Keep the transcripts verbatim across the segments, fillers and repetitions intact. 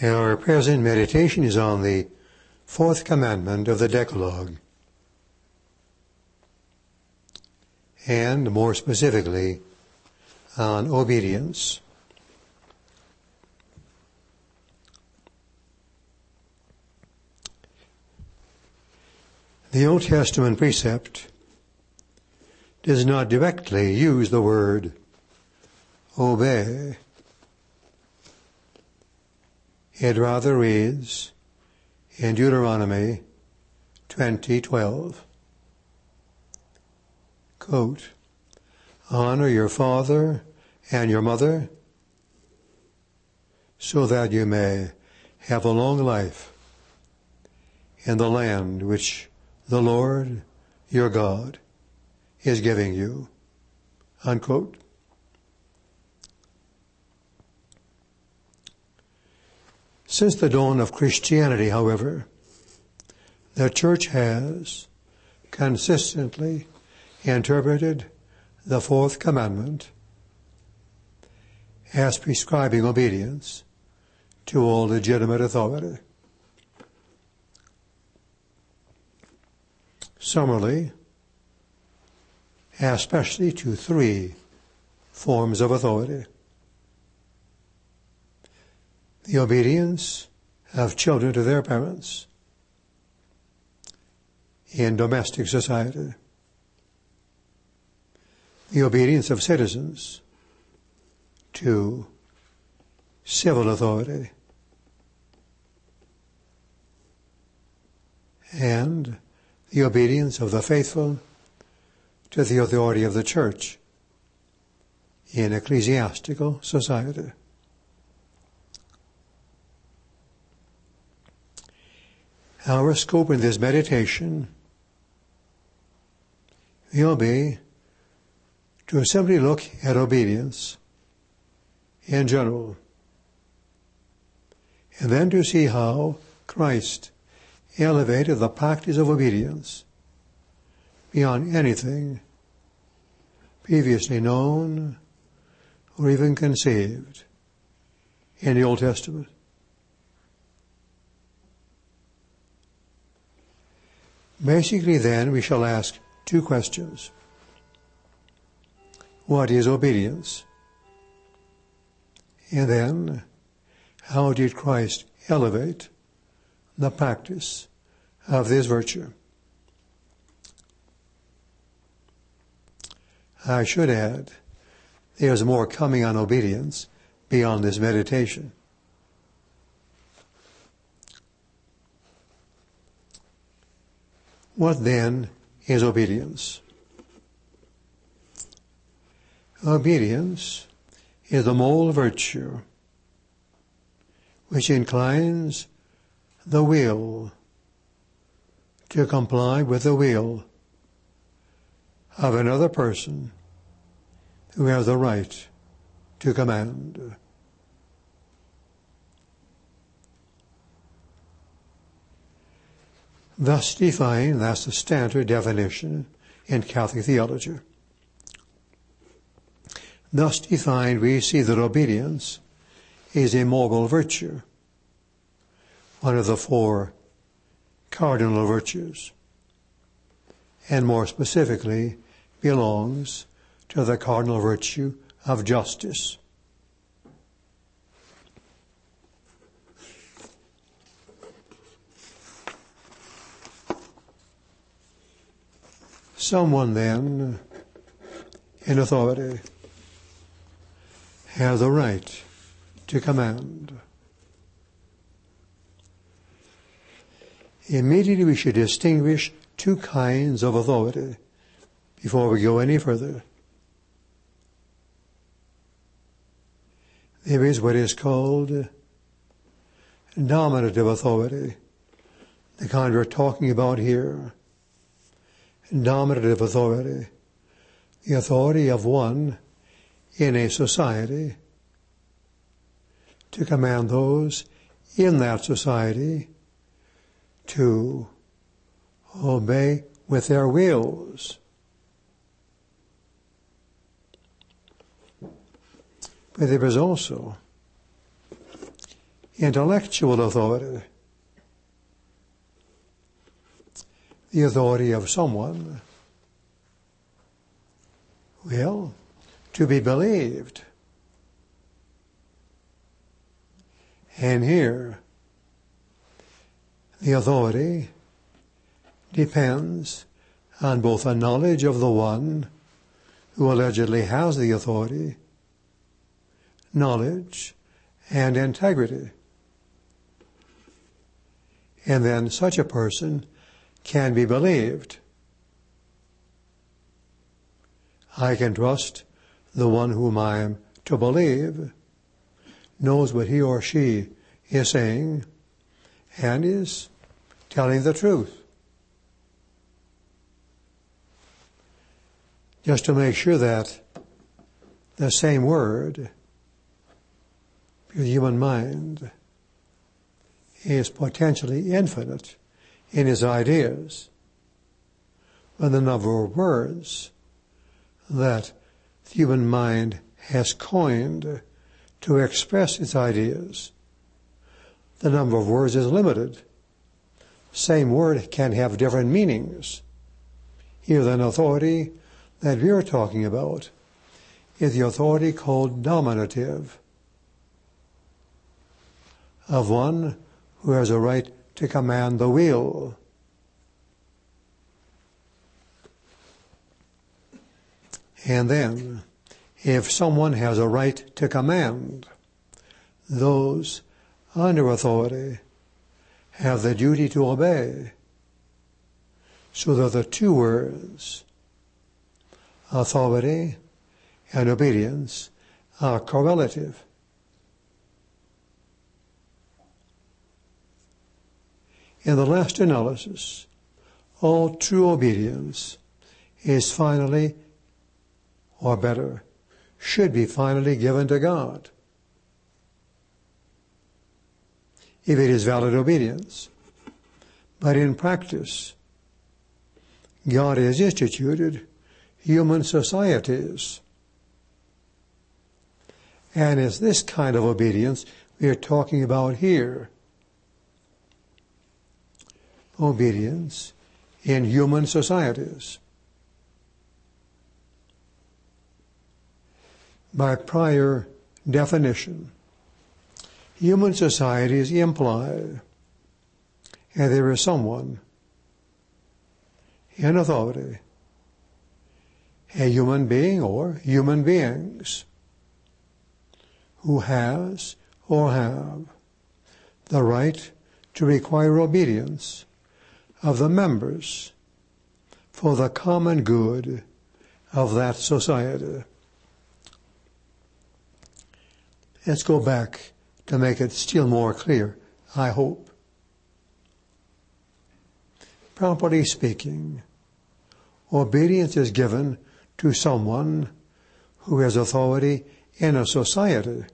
Our present meditation is on the fourth commandment of the Decalogue, and more specifically on obedience. The Old Testament precept does not directly use the word obey. It rather reads in Deuteronomy twenty twelve, quote, "Honor your father and your mother, so that you may have a long life in the land which the Lord your God is giving you," unquote. Since the dawn of Christianity, however, the Church has consistently interpreted the fourth commandment as prescribing obedience to all legitimate authority. Summarily, especially to three forms of authority: the obedience of children to their parents in domestic society, the obedience of citizens to civil authority, and the obedience of the faithful to the authority of the Church in ecclesiastical society. Our scope in this meditation will be to simply look at obedience in general, and then to see how Christ elevated the practice of obedience beyond anything previously known or even conceived in the Old Testament. Basically, then, we shall ask two questions. What is obedience? And then, how did Christ elevate the practice of this virtue? I should add, there's more coming on obedience beyond this meditation. What then is obedience? Obedience is the moral virtue which inclines the will to comply with the will of another person who has the right to command. Thus defined, that's the standard definition in Catholic theology. Thus defined, we see that obedience is a moral virtue, one of the four cardinal virtues, and more specifically belongs to the cardinal virtue of justice. Someone then in authority has the right to command. Immediately we should distinguish two kinds of authority before we go any further. There is what is called dominative authority, the kind we're talking about here. Dominative authority, the authority of one in a society to command those in that society to obey with their wills. But there is also intellectual authority, the authority of someone, well, to be believed. And here, the authority depends on both a knowledge of the one who allegedly has the authority, knowledge, and integrity. And then such a person can be believed. I can trust the one whom I am to believe, knows what he or she is saying, and is telling the truth. Just to make sure that the same word, the human mind, is potentially infinite in its ideas, but the number of words that the human mind has coined to express its ideas, the number of words is limited. Same word can have different meanings. Here, the authority that we are talking about is the authority called dominative, of one who has a right to command the will. And then, if someone has a right to command, those under authority have the duty to obey, so that the two words, authority and obedience, are correlative. In the last analysis, all true obedience is finally, or better, should be finally given to God, if it is valid obedience. But in practice, God has instituted human societies. And it's this kind of obedience we are talking about here. Obedience in human societies. By prior definition, human societies imply that there is someone in authority, a human being or human beings, who has or have the right to require obedience of the members for the common good of that society. Let's go back to make it still more clear, I hope. Properly speaking, obedience is given to someone who has authority in a society.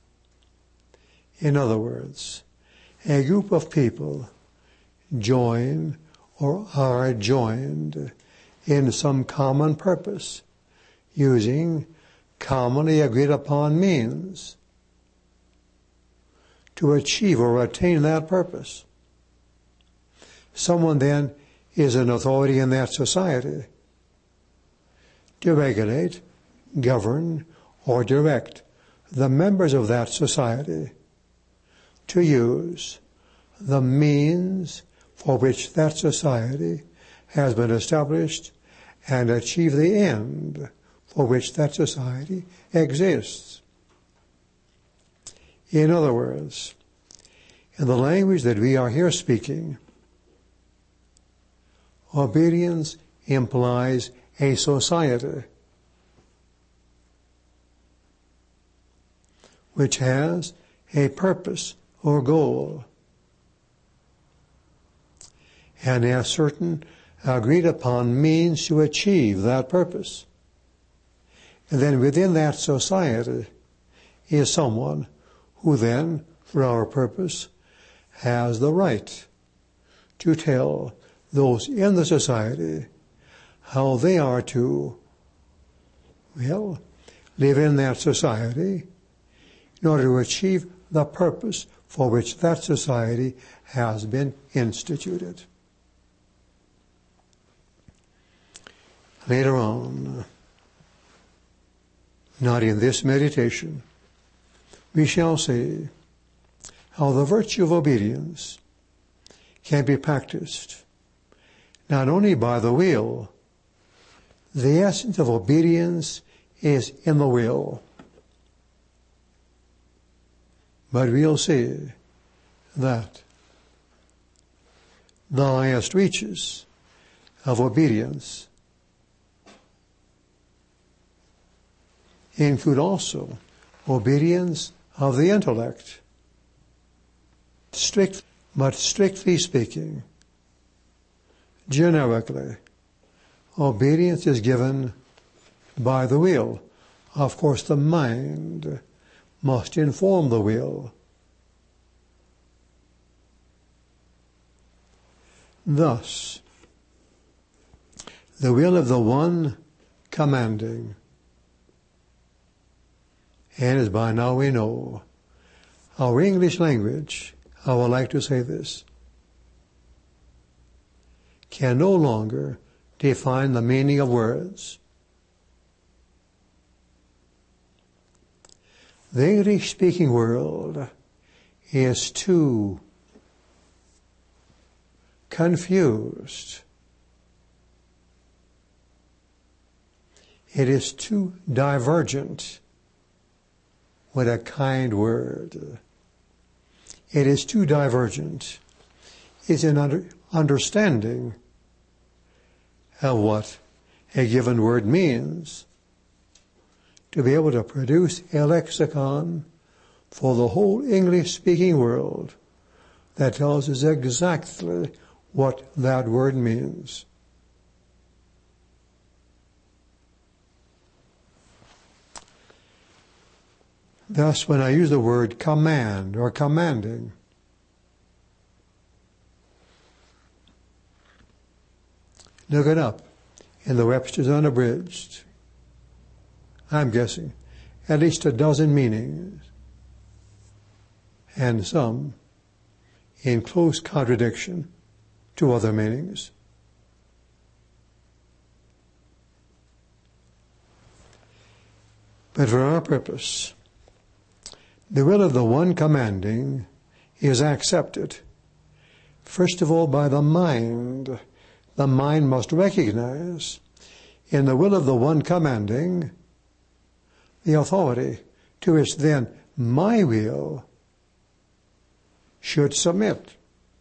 In other words, a group of people join or are joined in some common purpose, using commonly agreed upon means to achieve or attain that purpose. Someone then is an authority in that society to regulate, govern, or direct the members of that society to use the means for which that society has been established and achieve the end for which that society exists. In other words, in the language that we are here speaking, obedience implies a society which has a purpose or goal and has certain agreed upon means to achieve that purpose. And then within that society is someone who then, for our purpose, has the right to tell those in the society how they are to, well, live in that society in order to achieve the purpose for which that society has been instituted. Later on, not in this meditation, we shall see how the virtue of obedience can be practiced not only by the will. The essence of obedience is in the will. But we'll see that the highest reaches of obedience include also obedience of the intellect. Strict, but strictly speaking, generically, obedience is given by the will. Of course, the mind must inform the will. Thus, the will of the one commanding, and as by now we know, our English language, I would like to say this, can no longer define the meaning of words. The English-speaking world is too confused. It is too divergent with a kind word. It is too divergent. It's an under, understanding of what a given word means to be able to produce a lexicon for the whole English-speaking world that tells us exactly what that word means. Thus, when I use the word command or commanding, look it up in the Webster's Unabridged. I'm guessing at least a dozen meanings, and some in close contradiction to other meanings. But for our purpose, the will of the one commanding is accepted, first of all, by the mind. The mind must recognize in the will of the one commanding the authority to which then my will should submit.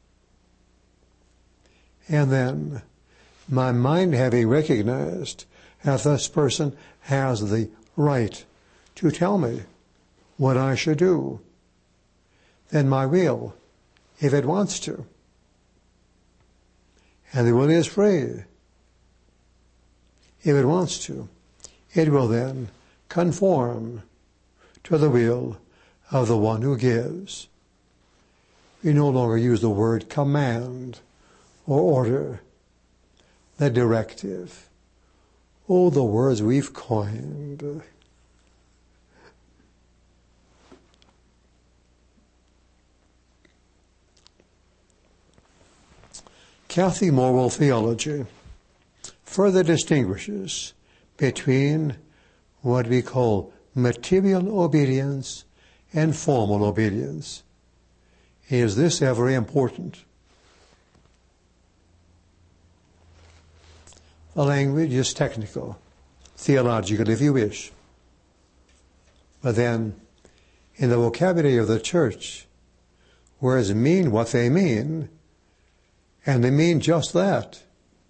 And then my mind, having recognized that this person has the right to tell me what I should do, then my will, if it wants to, and the will is free, if it wants to, it will then conform to the will of the one who gives. We no longer use the word command or order, the directive. Oh, the words we've coined. Catholic moral theology further distinguishes between what we call material obedience and formal obedience. Is this very important? The language is technical, theological if you wish. But then, in the vocabulary of the church, words mean what they mean, and they mean just that.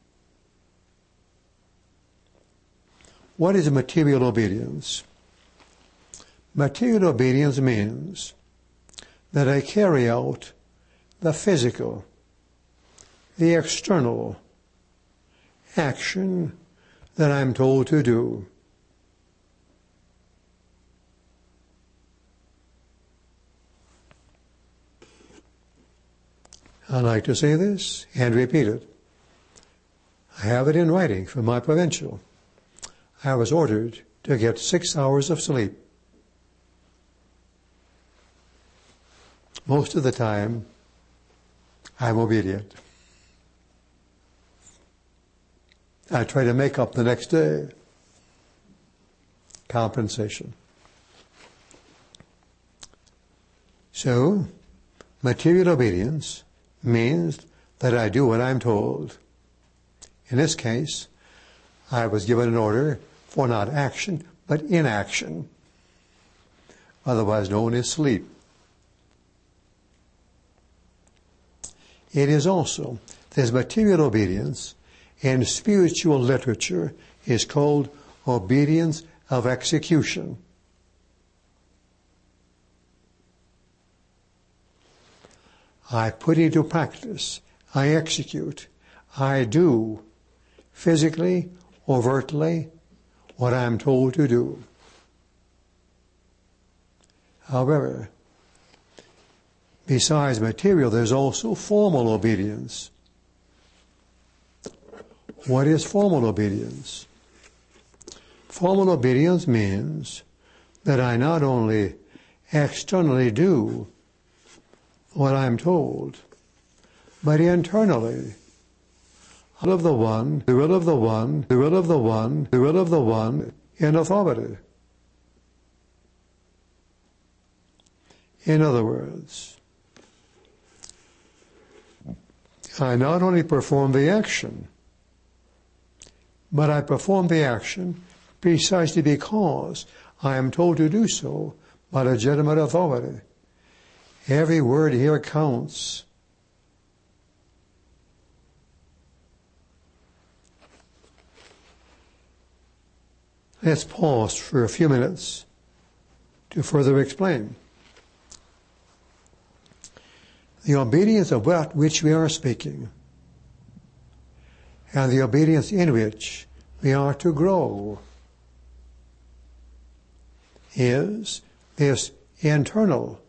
What is material obedience? Material obedience means that I carry out the physical, the external action that I'm told to do. I like to say this and repeat it. I have it in writing from my provincial. I was ordered to get six hours of sleep. most of the time, I'm obedient. I try to make up the next day. Compensation. So, material obedience means that I do what I'm told. In this case, I was given an order for not action, but inaction, otherwise known as sleep. It is also, this material obedience in spiritual literature is called obedience of execution. I put into practice, I execute, I do, physically, overtly, what I'm told to do. However, besides material, there's also formal obedience. What is formal obedience? Formal obedience means that I not only externally do what I'm told, but internally, the will of the one, the will of the one, the will of the one, the will of the one in authority. In other words, I not only perform the action, but I perform the action precisely because I am told to do so by legitimate authority. Every word here counts. Let's pause for a few minutes to further explain. The obedience of that which we are speaking, and the obedience in which we are to grow, is this internal,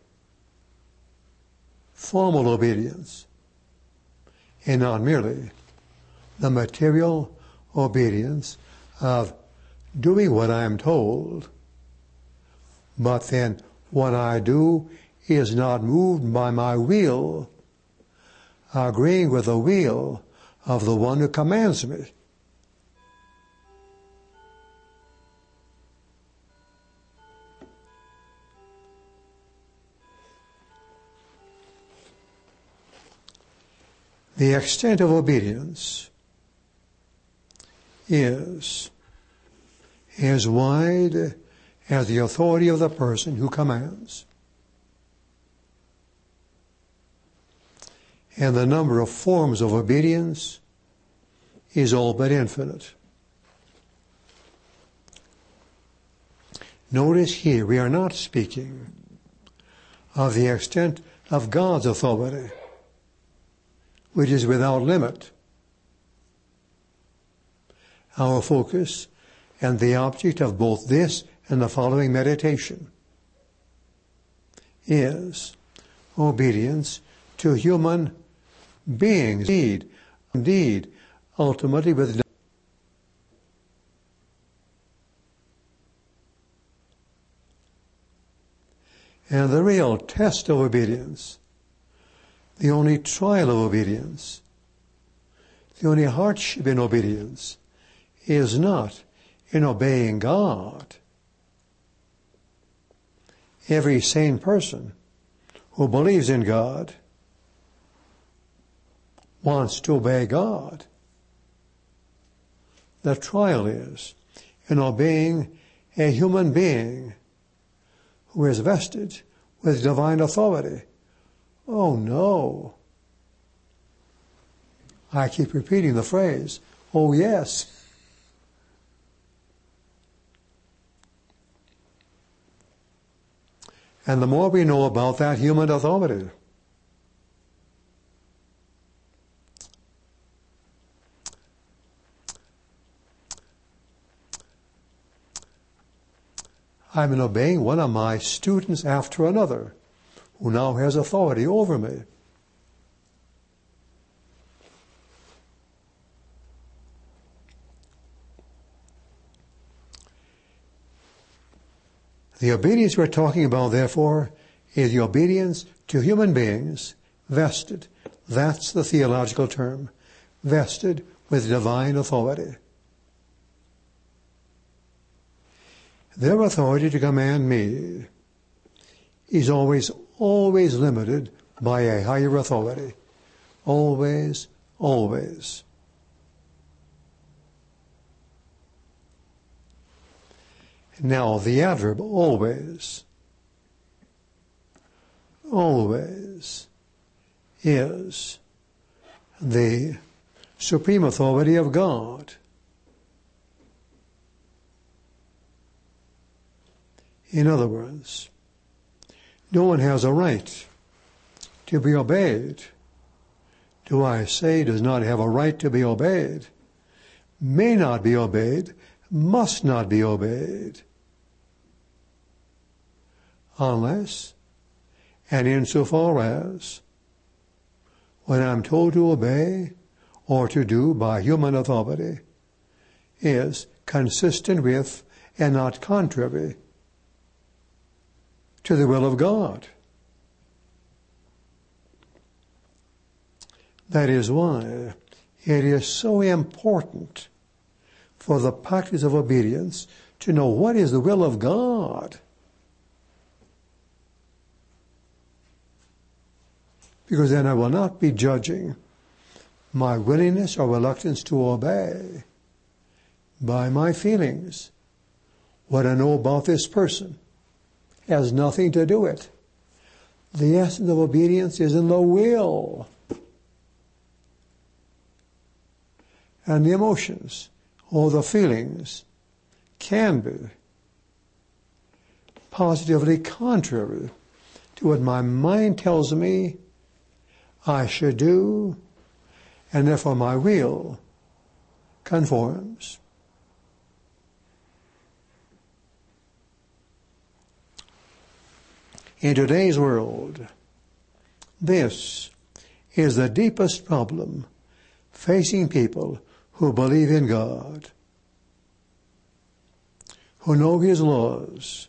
formal obedience, and not merely the material obedience of doing what I am told, but then what I do is not moved by my will, agreeing with the will of the one who commands me. The extent of obedience is as wide as the authority of the person who commands. And the number of forms of obedience is all but infinite. Notice here, we are not speaking of the extent of God's authority, which is without limit. Our focus and the object of both this and the following meditation is obedience to human beings. Indeed, indeed, ultimately with and the real test of obedience, the only trial of obedience, the only hardship in obedience is not in obeying God. Every sane person who believes in God wants to obey God. The trial is in obeying a human being who is vested with divine authority. Oh no. I keep repeating the phrase, oh yes. And the more we know about that human authority, I'm obeying one of my students after another, who now has authority over me. The obedience we're talking about, therefore, is the obedience to human beings vested, that's the theological term, vested with divine authority. Their authority to command me is always, always limited by a higher authority. Always, always. Now, the adverb always, always is the supreme authority of God. In other words, no one has a right to be obeyed. Do I say does not have a right to be obeyed? May not be obeyed, must not be obeyed. Unless, and insofar as, when I'm told to obey or to do by human authority, is consistent with and not contrary to the will of God. That is why it is so important for the practice of obedience to know what is the will of God. Because then I will not be judging my willingness or reluctance to obey by my feelings. What I know about this person has nothing to do with it. The essence of obedience is in the will. And the emotions or the feelings can be positively contrary to what my mind tells me I should do, and therefore my will conforms. In today's world, this is the deepest problem facing people who believe in God, who know His laws,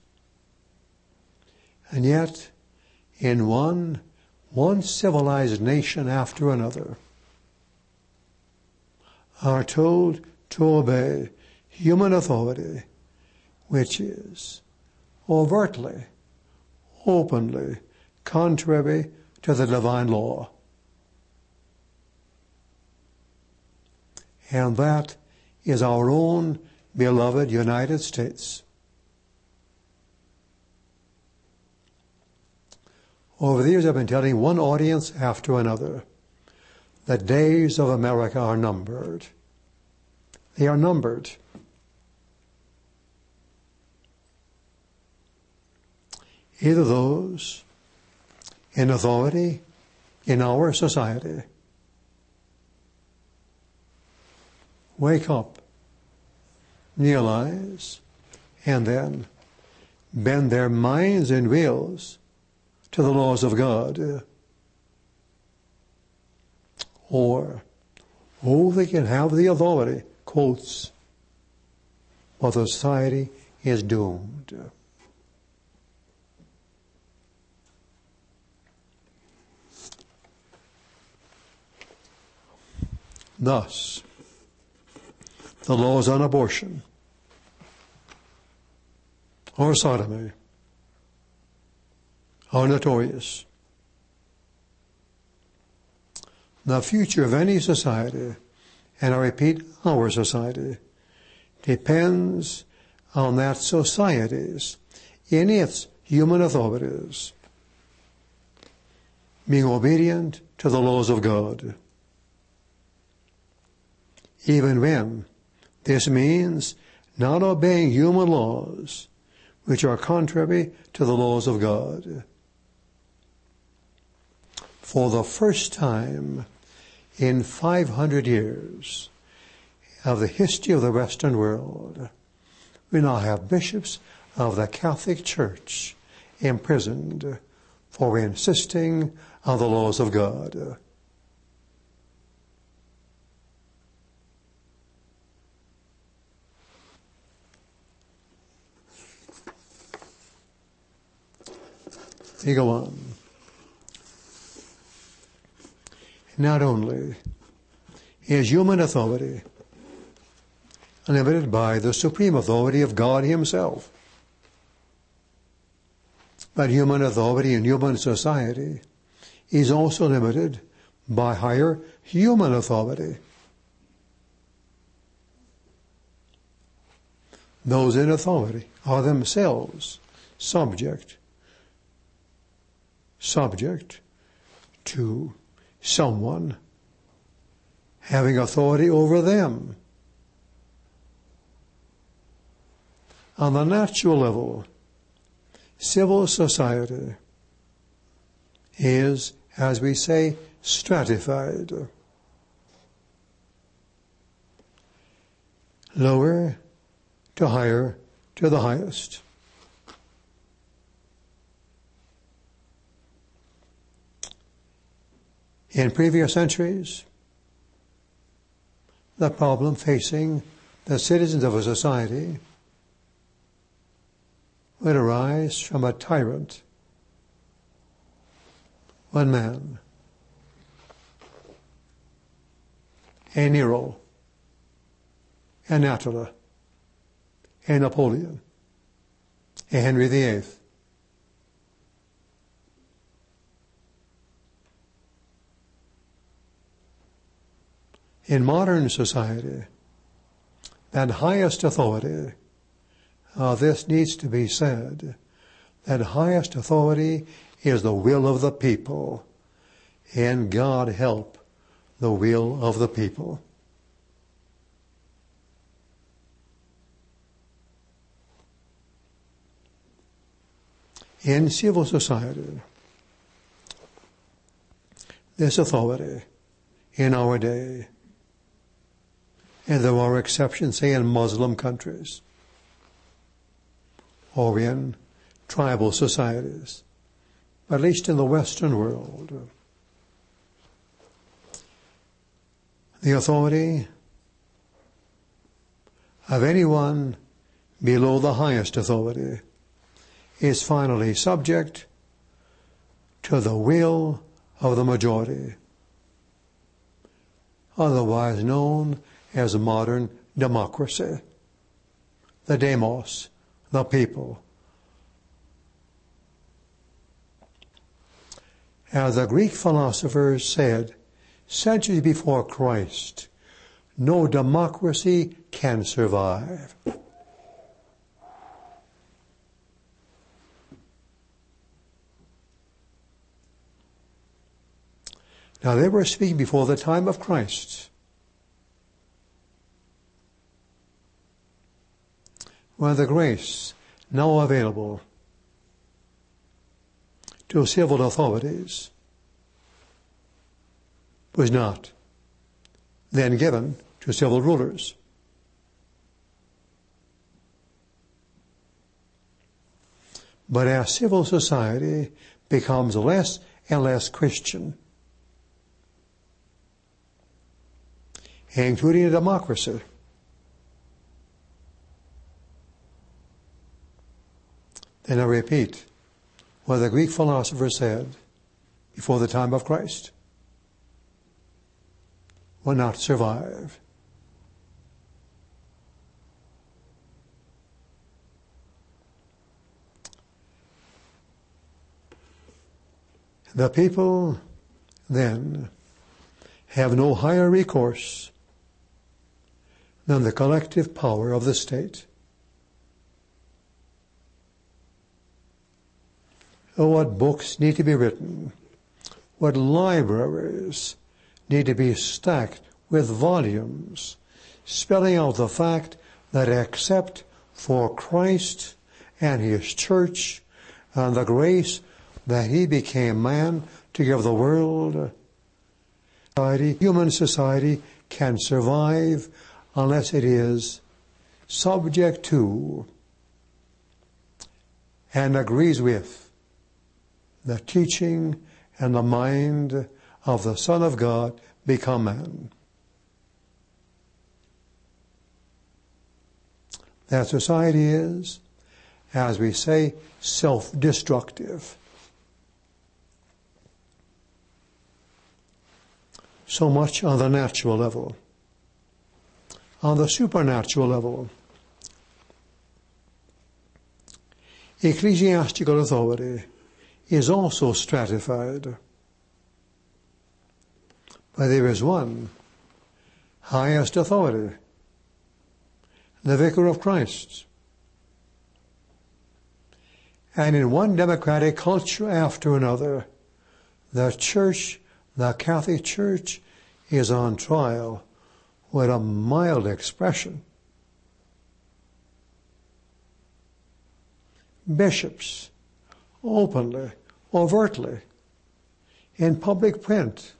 and yet in one, one civilized nation after another are told to obey human authority, which is overtly, openly contrary to the divine law. And that is our own beloved United States. Over the years, I've been telling one audience after another that days of America are numbered. They are numbered. Either those in authority in our society wake up, realize, and then bend their minds and wills to the laws of God. Or, oh, they can have the authority, quotes, but the society is doomed. Thus, the laws on abortion or sodomy are notorious. The future of any society, and I repeat, our society, depends on that society's, in its human authorities, being obedient to the laws of God. Even when this means not obeying human laws which are contrary to the laws of God. For the first time in five hundred years of the history of the Western world, we now have bishops of the Catholic Church imprisoned for insisting on the laws of God. We go on. Not only is human authority limited by the supreme authority of God himself, but human authority in human society is also limited by higher human authority. Those in authority are themselves subject, subject to someone having authority over them. On the natural level, civil society is, as we say, stratified. Lower to higher to the highest. In previous centuries, the problem facing the citizens of a society would arise from a tyrant, one man, a Nero, an Attila, a Napoleon, a Henry the Eighth. In modern society, that highest authority, uh, this needs to be said, that highest authority is the will of the people, and God help the will of the people. In civil society, this authority in our day, and there are exceptions, say, in Muslim countries or in tribal societies, at least in the Western world, the authority of anyone below the highest authority is finally subject to the will of the majority, otherwise known as modern democracy, the demos, the people. As the Greek philosophers said centuries before Christ, no democracy can survive. Now, they were speaking before the time of Christ, when the grace now available to civil authorities was not then given to civil rulers. But as civil society becomes less and less Christian, including a democracy, then I repeat what the Greek philosopher said before the time of Christ will not survive. The people then have no higher recourse than the collective power of the state. Oh, what books need to be written, what libraries need to be stacked with volumes spelling out the fact that except for Christ and his church and the grace that he became man to give the world, society, human society can survive unless it is subject to and agrees with the teaching and the mind of the Son of God become man. That society is, as we say, self-destructive. so much on the natural level. On the supernatural level, ecclesiastical authority is also stratified. But there is one highest authority, the Vicar of Christ. And in one democratic culture after another, the church, the Catholic Church, is on trial with a mild expression. Bishops, openly, overtly, in public print,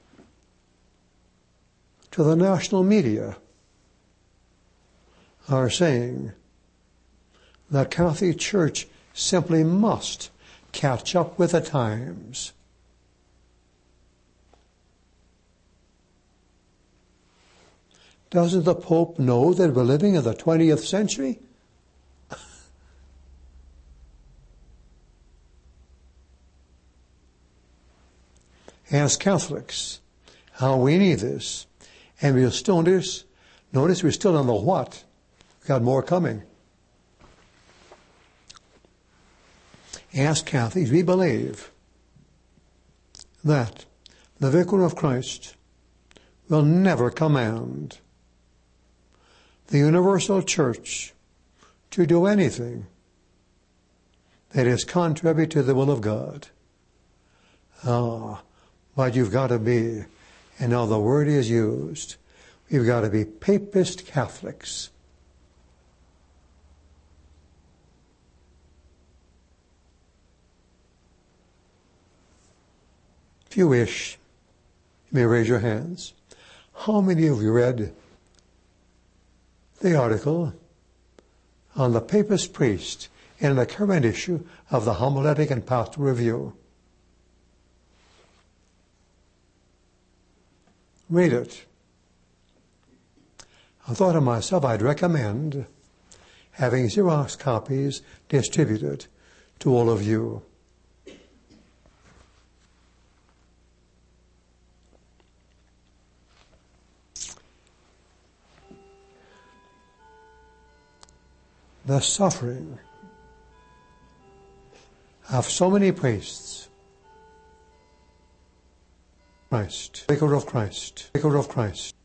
to the national media, are saying the Catholic Church simply must catch up with the times. Doesn't the Pope know that we're living in the twentieth century? As Catholics, how we need this. And we'll still notice, notice we're still on the what. We've got more coming. As Catholics, we believe that the Vicar of Christ will never command the universal church to do anything that is contrary to the will of God. Ah, but you've got to be, and now the word is used, we've got to be papist Catholics. If you wish, you may raise your hands. How many of you read the article on the papist priest in the current issue of the Homiletic and Pastoral Review? Read it. I thought to myself I'd recommend having Xerox copies distributed to all of you. The suffering of so many priests, Christ, Vicar of Christ, Vicar of Christ,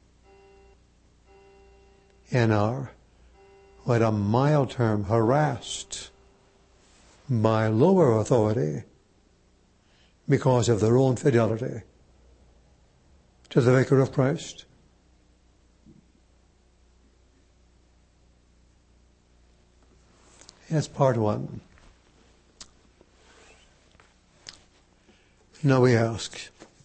and are, with a mild term, harassed by lower authority because of their own fidelity to the Vicar of Christ. That's part one. Now we ask,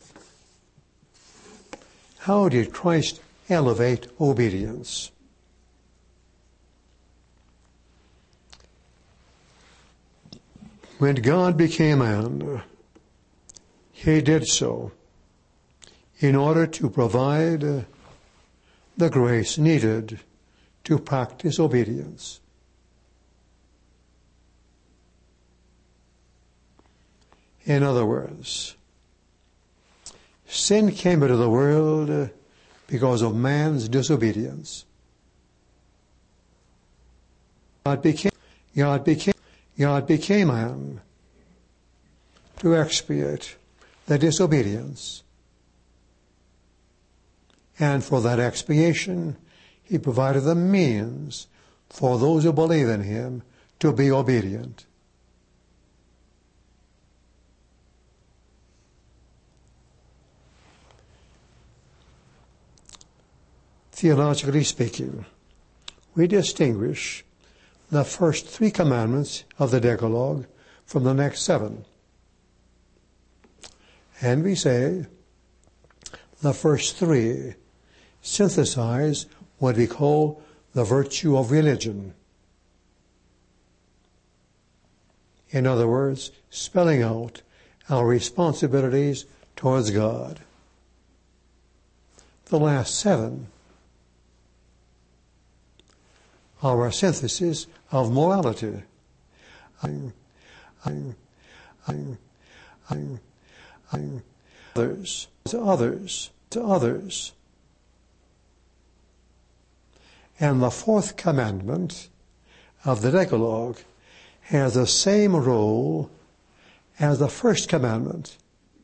how did Christ elevate obedience? When God became man, he did so in order to provide the grace needed to practice obedience. In other words, sin came into the world because of man's disobedience. God became, God became, God became man to expiate the disobedience. And for that expiation, he provided the means for those who believe in him to be obedient. Theologically speaking, we distinguish the first three commandments of the Decalogue from the next seven. And we say the first three synthesize what we call the virtue of religion. In other words, spelling out our responsibilities towards God. The last seven are a synthesis of morality. Others, others, to others. And the fourth commandment of the Decalogue has the same role as the first commandment.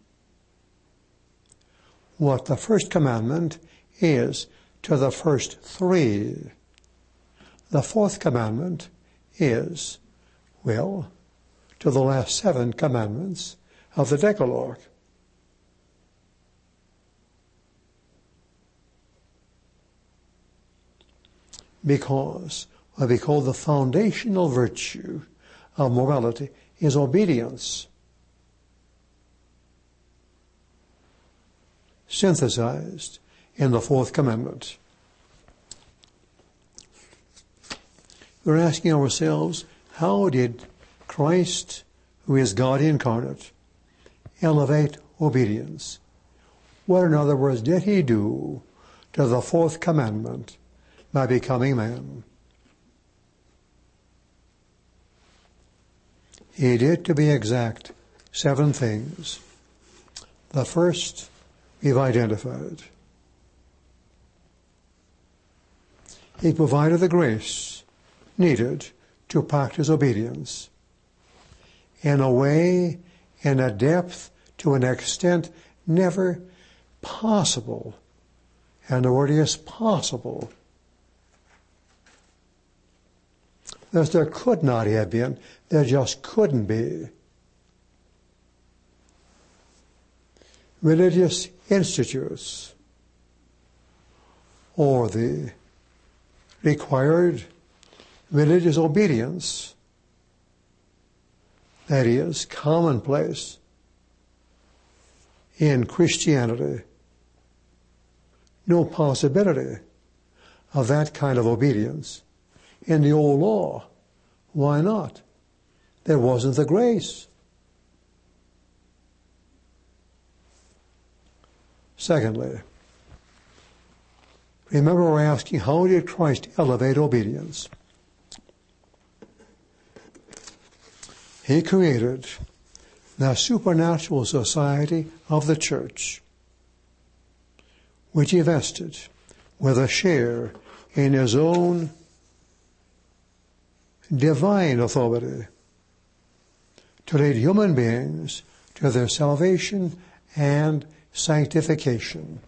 What the first commandment is to the first three, the fourth commandment is, well, to the last seven commandments of the Decalogue. Because what we call the foundational virtue of morality is obedience, synthesized in the fourth commandment. We're asking ourselves, how did Christ, who is God incarnate, elevate obedience? What, in other words, did he do to the fourth commandment by becoming man? He did, to be exact, seven things. The first we've identified. He provided the grace needed to practice obedience in a way, in a depth, to an extent never possible. And the word is possible. As there could not have been, there just couldn't be. Religious institutes or the required religious obedience that is commonplace in Christianity. No possibility of that kind of obedience in the old law. Why not? There wasn't the grace. Secondly, remember we're asking, how did Christ elevate obedience? He created the supernatural society of the church, which he vested with a share in his own divine authority to lead human beings to their salvation and sanctification.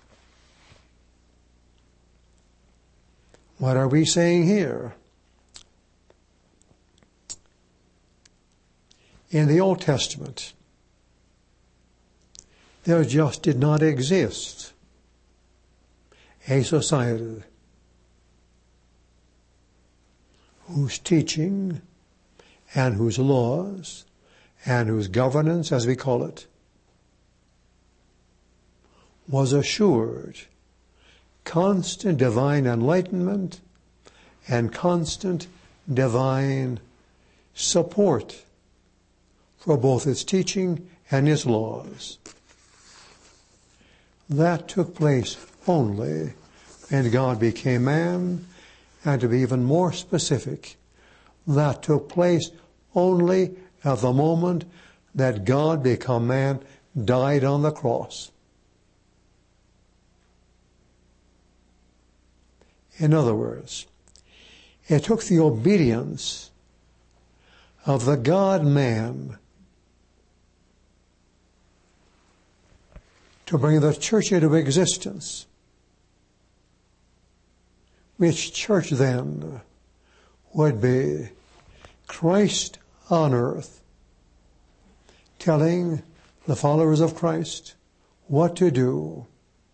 What are we saying here? In the Old Testament, there just did not exist a society whose teaching and whose laws and whose governance, as we call it, was assured constant divine enlightenment and constant divine support for both its teaching and its laws. That took place only when God became man, and to be even more specific, that took place only at the moment that God become man died on the cross. In other words, it took the obedience of the God-man to bring the church into existence. Which church then would be Christ on earth, telling the followers of Christ what to do,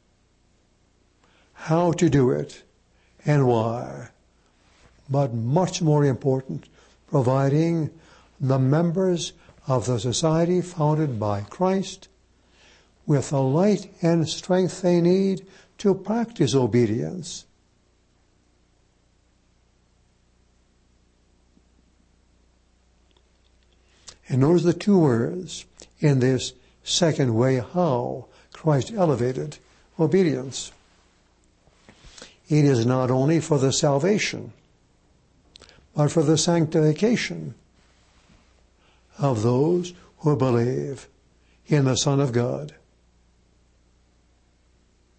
how to do it, and why. But much more important, providing the members of the society founded by Christ with the light and strength they need to practice obedience. And notice the two words in this second way how Christ elevated obedience. It is not only for the salvation, but for the sanctification of those who believe in the Son of God.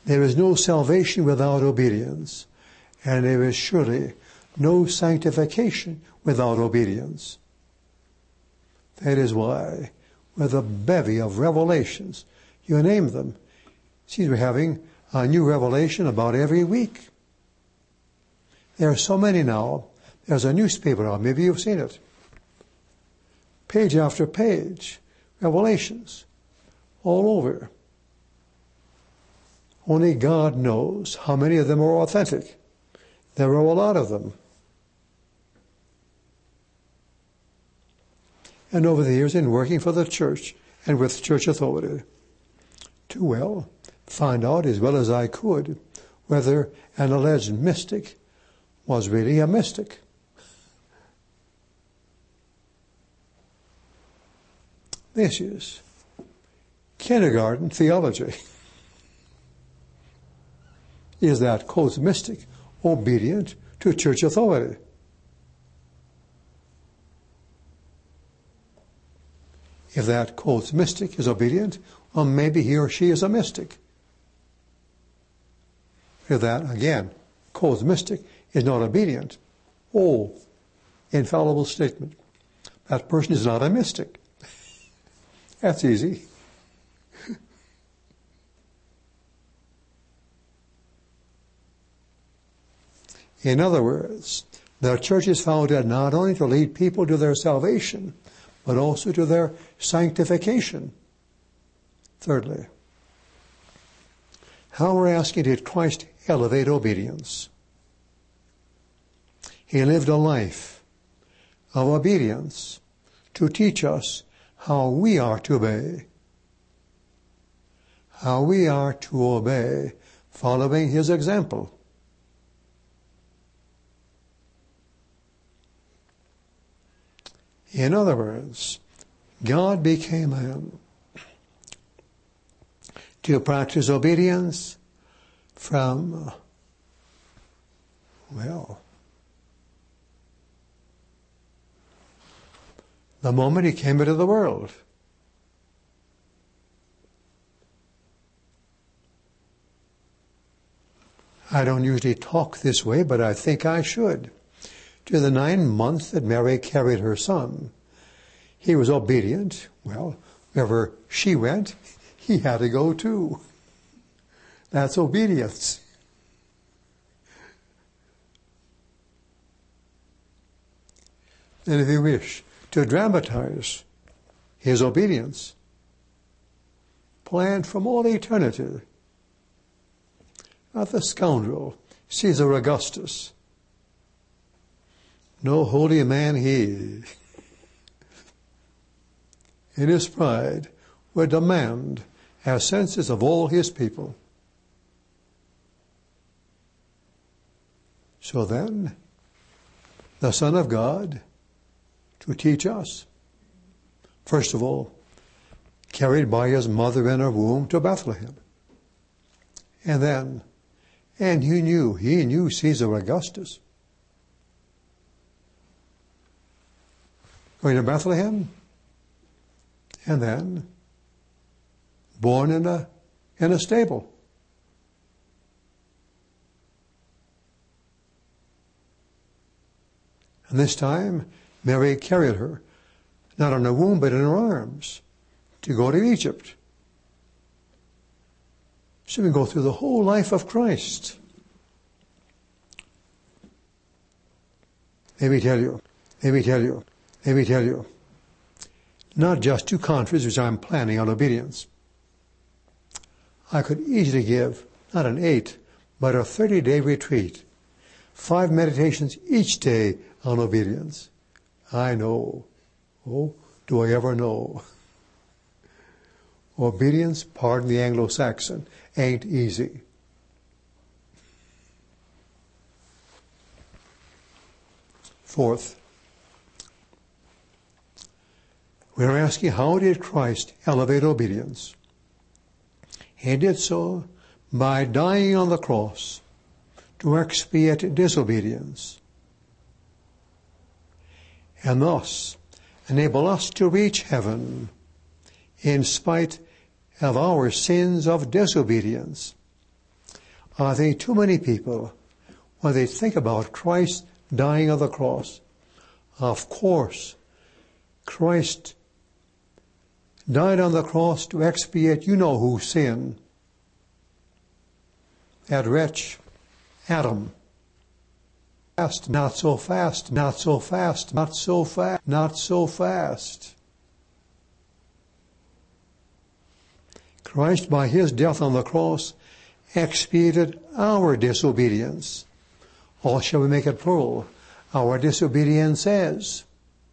There is no salvation without obedience, and there is surely no sanctification without obedience. That is why, with a bevy of revelations, you name them, see, we're having a new revelation about every week. There are so many now. There's a newspaper out, maybe you've seen it. Page after page, revelations, all over. Only God knows how many of them are authentic. There are a lot of them. And over the years, in working for the church and with church authority, to well find out as well as I could whether an alleged mystic was really a mystic. This is kindergarten theology. Is that quote mystic obedient to church authority? If that quote mystic is obedient, well, maybe he or she is a mystic. If that, again, quote mystic is not obedient, oh, infallible statement. That person is not a mystic. That's easy. In other words, the church is founded not only to lead people to their salvation, but also to their sanctification. Thirdly, how we're asking, did Christ elevate obedience? He lived a life of obedience to teach us how we are to obey. How we are to obey, following his example. In other words, God became man to practice obedience from, well, the moment he came into the world. I don't usually talk this way, but I think I should. To the nine months that Mary carried her son, he was obedient. Well, wherever she went, he had to go too. That's obedience. And if you wish to dramatize his obedience, planned from all eternity, not the scoundrel Caesar Augustus, no holy man he, in his pride, would demand as census of all his people. So then, the Son of God, to teach us, first of all, carried by his mother in her womb to Bethlehem. And then, and he knew, he knew Caesar Augustus. Going to Bethlehem, and then born in a in a stable. And this time, Mary carried her, not in her womb, but in her arms, to go to Egypt. So we go through the whole life of Christ. Let me tell you, let me tell you, let me tell you, not just two conferences which I'm planning on obedience. I could easily give, not an eight, but a thirty-day retreat. Five meditations each day on obedience. I know. Oh, do I ever know? Obedience, pardon the Anglo-Saxon, ain't easy. Fourth, we're asking, how did Christ elevate obedience? He did so by dying on the cross to expiate disobedience, and thus enable us to reach heaven in spite of our sins of disobedience. I think too many people, when they think about Christ dying on the cross, of course, Christ died on the cross to expiate you know whose sin. That wretch, Adam. Fast, not so fast, not so fast, not so fast, not so fast. Christ, by his death on the cross, expiated our disobedience. Or shall we make it plural? Our disobediences.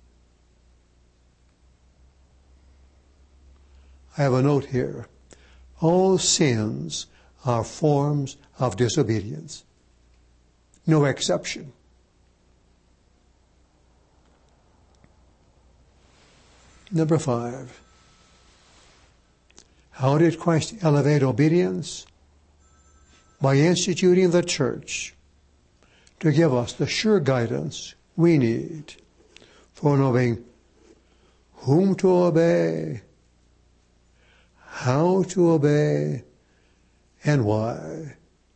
I have a note here. All sins are forms of disobedience. No exception. Number five. How did Christ elevate obedience? By instituting the church to give us the sure guidance we need for knowing whom to obey, how to obey, and why.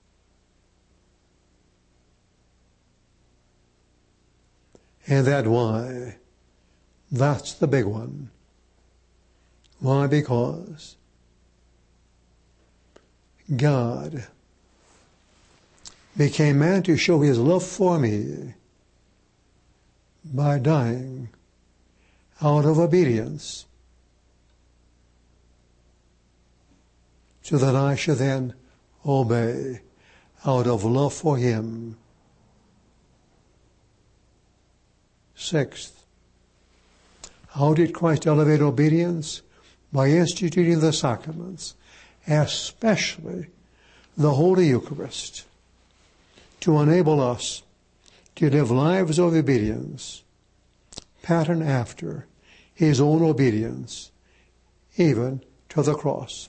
And that why, that's the big one. Why? Because God became man to show his love for me by dying out of obedience, so that I should then obey out of love for him. Sixth, how did Christ elevate obedience? By instituting the sacraments, especially the Holy Eucharist, to enable us to live lives of obedience, pattern after his own obedience, even to the cross.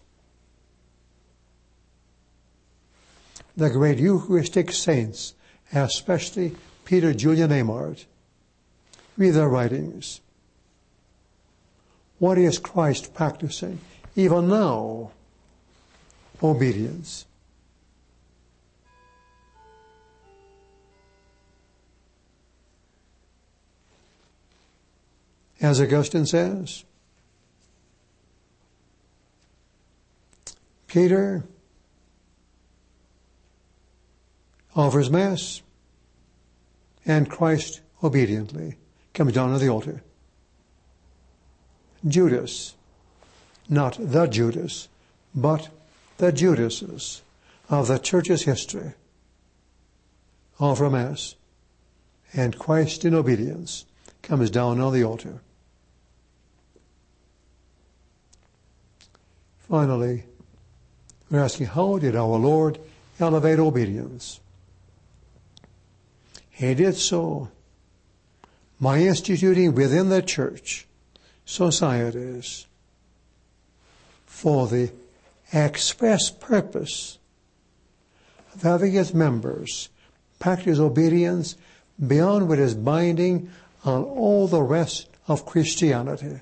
The great Eucharistic saints, especially Peter Julian Amart, read their writings. What is Christ practicing even now? Obedience. As Augustine says, Peter offers Mass, and Christ obediently comes down to the altar. Judas, not the Judas, but the Judases of the church's history, offer Mass, and Christ in obedience comes down on the altar. Finally, we're asking, how did our Lord elevate obedience? He did so by instituting within the church societies for the express purpose of having its members practice obedience beyond what is binding on all the rest of Christianity,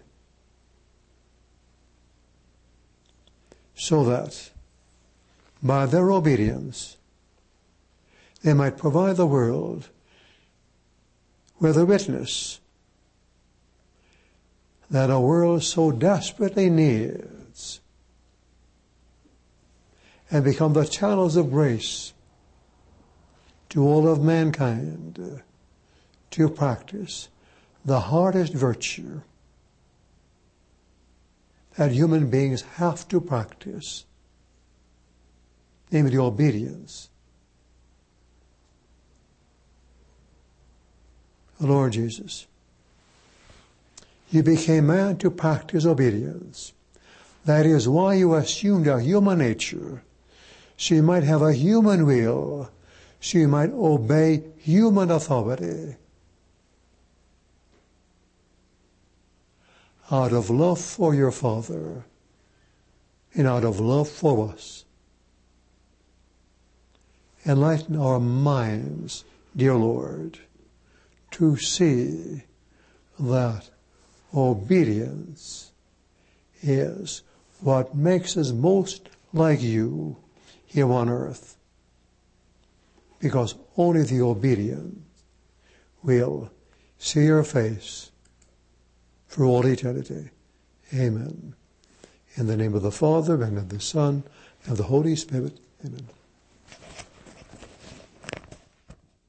so that by their obedience they might provide the world with a witness that a world so desperately needs, and become the channels of grace to all of mankind to practice the hardest virtue that human beings have to practice, namely obedience. Lord Jesus, you became man to practice obedience. That is why you assumed a human nature, so you might have a human will, so you might obey human authority. Out of love for your Father and out of love for us. Enlighten our minds, dear Lord, to see that obedience is what makes us most like you here on earth. because only the obedient will see your face for all eternity. Amen. In the name of the Father, and of the Son, and of the Holy Spirit. Amen.